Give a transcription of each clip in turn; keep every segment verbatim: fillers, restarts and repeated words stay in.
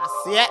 That's it.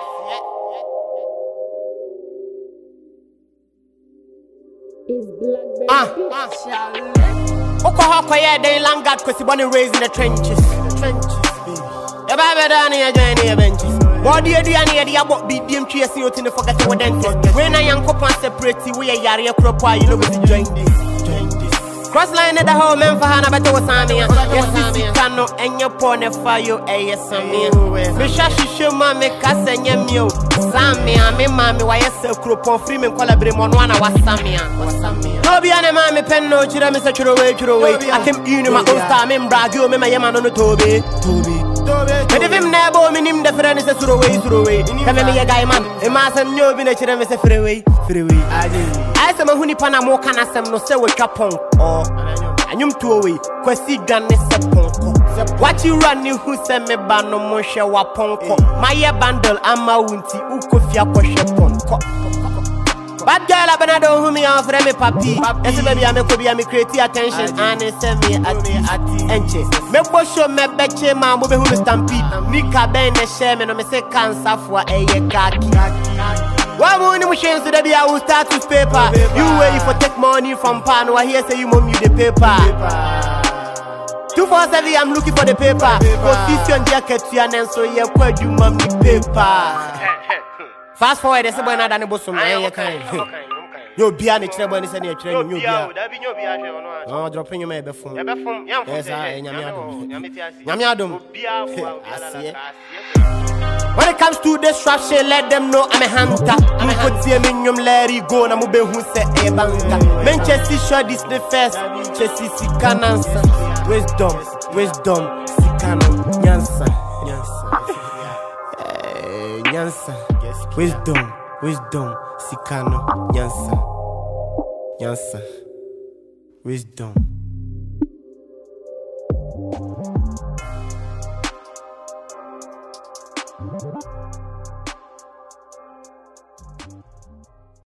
Ah, ah. Okohoko yeah, they land got cause born and raised in the trenches. Trenches, baby. The Bible down here, join the benches. Body the any the about beat them tree see out in the forget what dentist. When I young couple separate, we a yari a crop you know we join this. Join this. Cross line at the home men for Hana better was Samia. Yes, you cannot and your pony fire a yes Samia. Misha show mammy cast and yemio. Samia, me mammy, why yes, a crop of free and collaborate on one was Samia. No be an mammy pen no chira, Mister Churoway, Churoway. I came in my own time in Brazil, me my yaman on the Toby. Toby. But if him never mean the friend is a throw away, throw away. Come me a guy man, a mass and no village and a free way, free way. I said, Mahuni Panamo can ask them no say with Capon or and you two away. Questi gun is a ponko. What you run you who send me ban no more share waponko. My bundle, I'm a winty, Ukofia Posha ponko. Bad girl, I better know who me off me papi. Yes, baby, I'm a could be a me create attention and it send me at me at the enches. Me both show me betche man, move who stampede. Nika ben the shame and me say cancer for a kaki. Why won't you change to the be I will start with paper? You wait for take money from pan, or here say you mom you the paper. Two four seven, I'm looking for the paper. Position jacket to your name, so you quite you mom the paper. Fast forward, there's a boy not done a bosom. You'll be on the trouble and send your train. You'll be out. Oh, dropping your maybe phone. Yes, I am Yamiadum. When it comes to destruction, let them know I'm a hunter. I'm a put see a minium Larry go, and I'm who say a banker. Manchester shot this the first. Chelsea can answer. Wisdom, wisdom, Sikano, Yansa, Yansa, Yansa. Wisdom, wisdom, Sikano, Yansa, Yansa, wisdom.